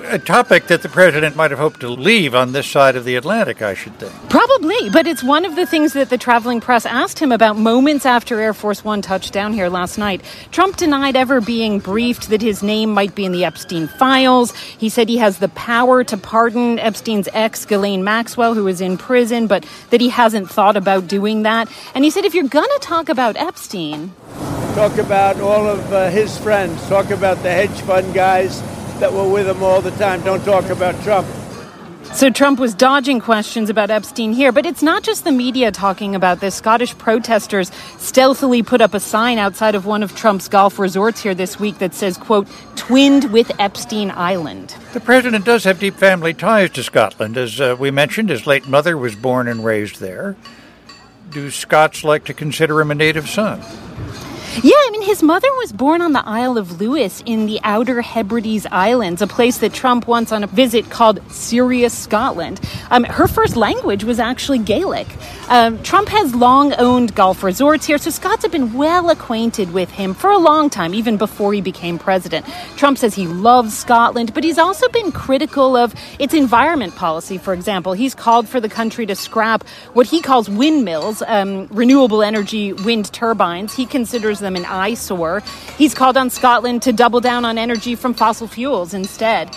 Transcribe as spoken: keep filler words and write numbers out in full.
a topic that the president might have hoped to leave on this side of the Atlantic, I should think. Probably, but it's one of the things that the traveling press asked him about moments after Air Force One touched down here last night. Trump denied ever being briefed that his name might be in the Epstein files. He said he has the power to pardon Epstein's ex, Ghislaine Maxwell, who is in prison, but that he hasn't thought about doing that. And he said, if you're going to talk about Epstein... Talk about all of uh, his friends. Talk about the hedge fund guys that were with him all the time. Don't talk about Trump. So Trump was dodging questions about Epstein here, but it's not just the media talking about this. Scottish protesters stealthily put up a sign outside of one of Trump's golf resorts here this week that says, quote, twinned with Epstein Island. The president does have deep family ties to Scotland. As uh, we mentioned, his late mother was born and raised there. Do Scots like to consider him a native son? Yeah, I mean, his mother was born on the Isle of Lewis in the Outer Hebrides Islands, a place that Trump once on a visit called Serious Scotland. Um, her first language was actually Gaelic. Um, Trump has long owned golf resorts here, so Scots have been well acquainted with him for a long time, even before he became president. Trump says he loves Scotland, but he's also been critical of its environment policy, for example. He's called for the country to scrap what he calls windmills, um, renewable energy wind turbines. He considers them an eyesore. He's called on Scotland to double down on energy from fossil fuels instead.